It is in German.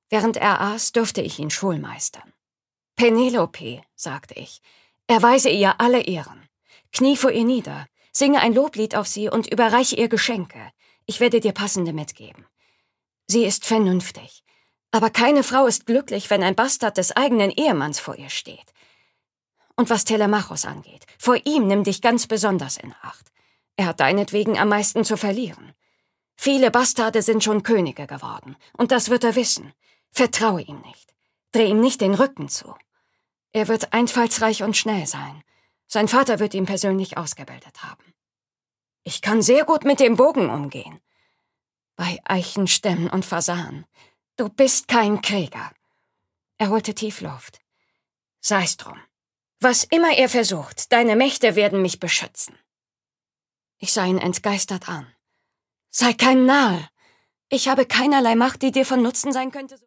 Während er aß, durfte ich ihn schulmeistern. »Penelope«, sagte ich, »erweise ihr alle Ehren. Knie vor ihr nieder, singe ein Loblied auf sie und überreiche ihr Geschenke. Ich werde dir passende mitgeben. Sie ist vernünftig. Aber keine Frau ist glücklich, wenn ein Bastard des eigenen Ehemanns vor ihr steht. Und was Telemachos angeht, vor ihm nimm dich ganz besonders in Acht. Er hat deinetwegen am meisten zu verlieren. Viele Bastarde sind schon Könige geworden, und das wird er wissen. Vertraue ihm nicht. Dreh ihm nicht den Rücken zu. Er wird einfallsreich und schnell sein. Sein Vater wird ihn persönlich ausgebildet haben. Ich kann sehr gut mit dem Bogen umgehen. Bei Eichenstämmen und Fasanen. Du bist kein Krieger. Er holte tief Luft. Sei's drum. Was immer er versucht, deine Mächte werden mich beschützen. Ich sah ihn entgeistert an. Sei kein Narr. Ich habe keinerlei Macht, die dir von Nutzen sein könnte.